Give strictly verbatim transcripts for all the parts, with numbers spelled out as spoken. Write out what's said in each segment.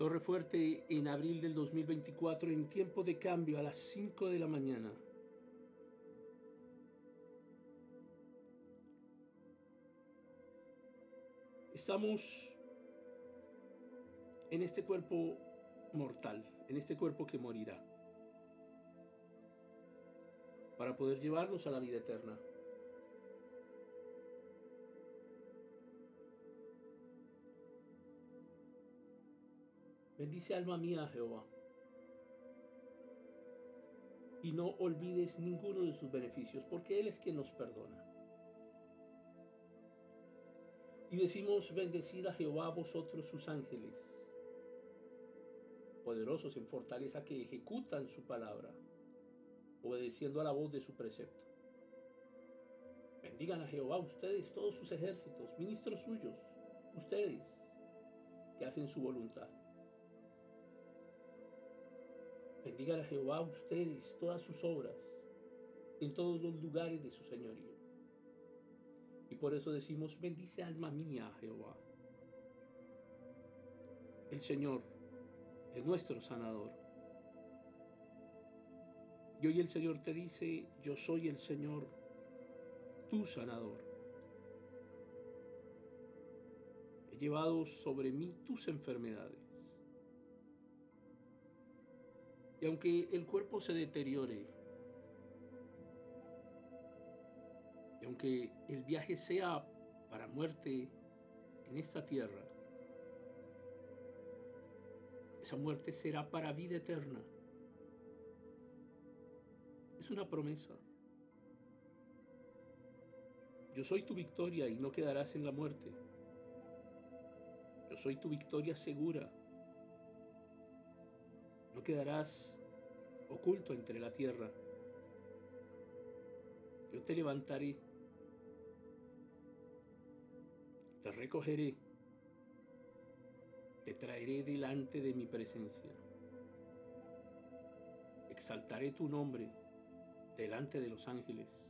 Torre Fuerte en abril del dos mil veinticuatro, en tiempo de cambio a las cinco de la mañana. Estamos en este cuerpo mortal, en este cuerpo que morirá, para poder llevarnos a la vida eterna. Bendice alma mía a Jehová, y no olvides ninguno de sus beneficios, porque Él es quien nos perdona. Y decimos: bendecid a Jehová vosotros sus ángeles, poderosos en fortaleza, que ejecutan su palabra, obedeciendo a la voz de su precepto. Bendigan a Jehová ustedes, todos sus ejércitos, ministros suyos, ustedes que hacen su voluntad. Bendigan a Jehová ustedes, todas sus obras, en todos los lugares de su señorío. Y por eso decimos: bendice alma mía a Jehová. El Señor es nuestro sanador. Y hoy el Señor te dice: yo soy el Señor, tu sanador. He llevado sobre mí tus enfermedades. Y aunque el cuerpo se deteriore, y aunque el viaje sea para muerte en esta tierra, esa muerte será para vida eterna. Es una promesa. Yo soy tu victoria y no quedarás en la muerte. Yo soy tu victoria segura. No quedarás oculto entre la tierra. Yo te levantaré, te recogeré, te traeré delante de mi presencia. Exaltaré tu nombre delante de los ángeles.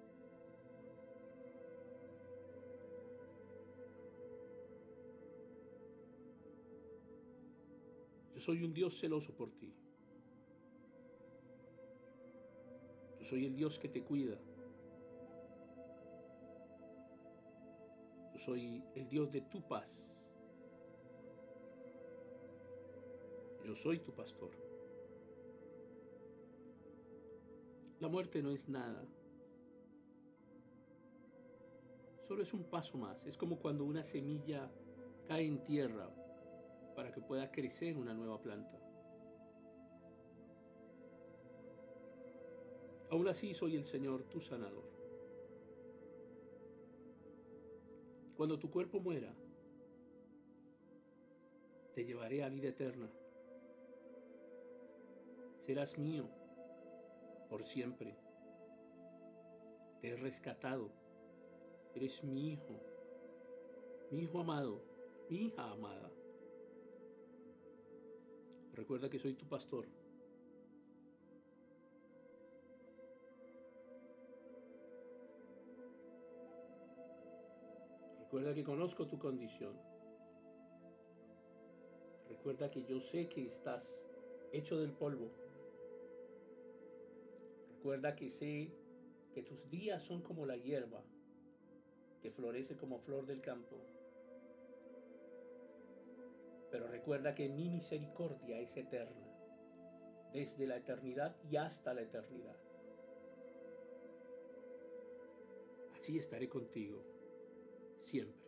Yo soy un Dios celoso por ti. Yo soy el Dios que te cuida. Yo soy el Dios de tu paz. Yo soy tu pastor. La muerte no es nada. Solo es un paso más. Es como cuando una semilla cae en tierra para que pueda crecer una nueva planta. Aún así soy el Señor, tu sanador. Cuando tu cuerpo muera, te llevaré a vida eterna. Serás mío por siempre. Te he rescatado. Eres mi hijo, mi hijo amado, mi hija amada. Recuerda que soy tu pastor. Recuerda que conozco tu condición. Recuerda que yo sé que estás hecho del polvo. Recuerda que sé que tus días son como la hierba, que florece como flor del campo. Pero recuerda que mi misericordia es eterna, desde la eternidad y hasta la eternidad. Así estaré contigo siempre.